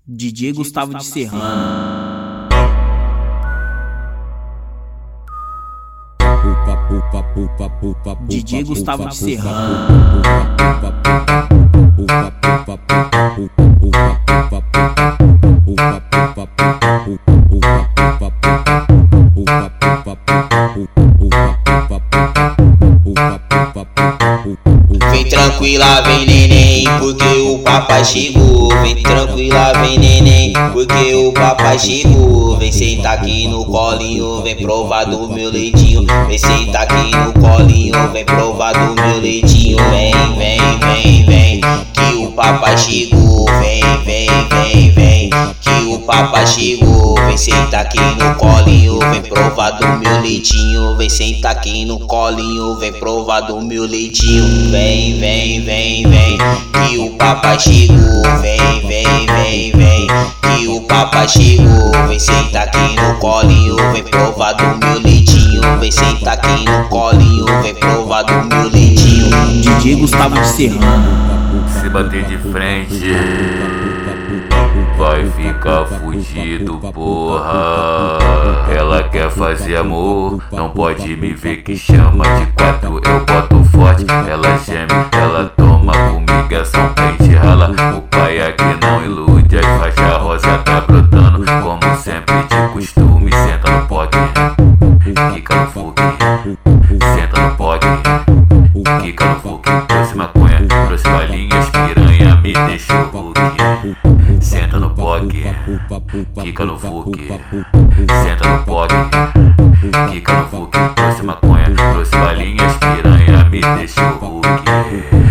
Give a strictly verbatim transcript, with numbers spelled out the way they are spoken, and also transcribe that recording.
D J Gustavo de Serrano. D J Gustavo de Serrano. Vem tranquila, vem neném, porque o papai chegou. Vem tranquila, vem neném, porque o papai chegou. Vem sentar aqui no colinho, vem provar do meu leitinho. Vem sentar aqui no colinho, vem provar do meu leitinho. Vem, vem, vem, vem, que o papai chegou. Vem, vem, vem, vem, que o papai chegou. Vem sentar aqui no colinho, vem provar do meu leitinho. Vem sentar aqui no colinho, vem provar do meu leitinho. Vem, vem, vem, vem, que o papai chegou. Vem, vem, vem, vem, que o papai chegou. Vem sentar aqui no colinho, vem provar do meu leitinho. Vem sentar aqui no colinho, vem provar do meu leitinho. D J Gustavo de Serrano. Se bater de frente, vai ficar fudido, porra. Ela quer fazer amor, não pode me ver que chama de quatro, eu boto forte. Ela geme, ela toma comigo, é só um pente rala. O pai aqui não ilude, as faixas rosa tá brotando. Como sempre de costume, senta no poque, quica no fogo, senta no poque, quica no fogo. Trouxe maconha, trouxe balinhas, piranha, me deixou Hulk. Senta no poque, quica no fogo, senta no poque, quica no fogo. Trouxe maconha, trouxe balinhas, piranha, me deixou Hulk.